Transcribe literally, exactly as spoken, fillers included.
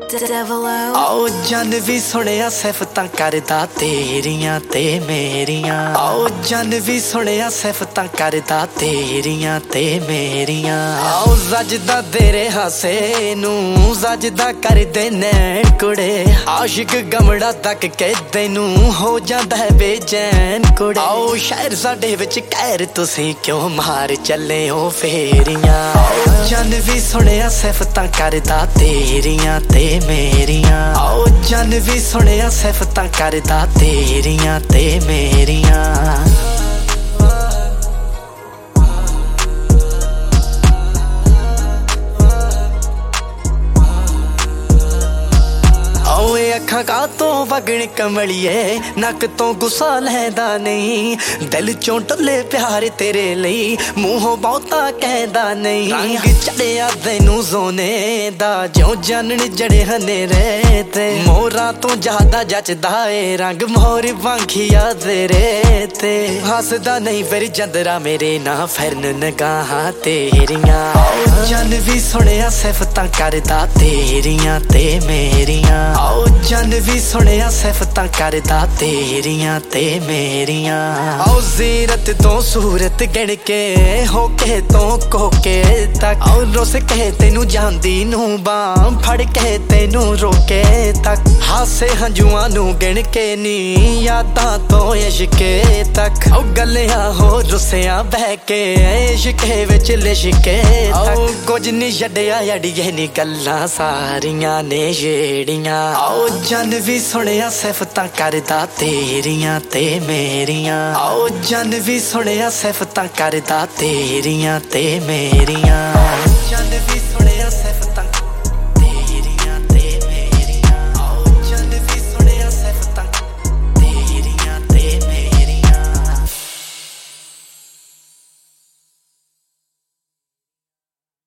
आओ जन भी सुनिया सिफतां करदा तेरियां ते मेरियां। आओ जन भी सुनिया सिफतां करदा तेरियां ते मेरियां। आओ सजदा तेरे हासे नू सजदा कर दे नैन कुड़े। आशिक गमड़ा तक के तैनू हो जांदा है बेचैन कुड़े। आओ शहर साडे विच कहर तुसीं क्यों मार चले हो फेरियां। आओ जन भी सुनिया सिफतां करदा तेरियां ते मेरियां। आओ जन भी सुनिया सिफतां करदा तेरियां ते मेरियां। अखां कातों वगण कमलिए नक तो गुस्सा लैंदा नहीं। दिल चों टुले प्यार तेरे लई मूहों बहुता कहदा नहीं। रंग चढ़िया तैनू सोने दा ज्यों जानन जड़े हनेरे ते। मोरां तो ज्यादा जचदा ए रंग मोर वांखिया तेरे ते। हसदा नहीं फिर जंदरा मेरे ना फिरन नगाहां तेरियां। आओ जन भी सुनिया सिफतां करदा तेरियां ते मेरियां। आओ जन भी सुनिया सिफतां करदा तेरियां ते मेरियां। आओ जीरत तो सूरत गिण के होके तो कोके तक। आओ रुस के तेनू जांदी नू बां फड़ के तेनू रोके तक। हासे हंजुआं नू गिण के नी यादां तो इश्के तक। आओ गलियां हो रुसियां बह के इश्के विच लिशके तक। आओ कुछ नी छड्डिया अड़िए नी गल्लां सारियां ने छेड़ियां। आओ जन भी सुनिया सिफतां करदा तेरियां ते मेरियां। आओ जन भी सुनिया सिफतां करदा तेरियां ते मेरियां। जन भी सुनिया सिफतां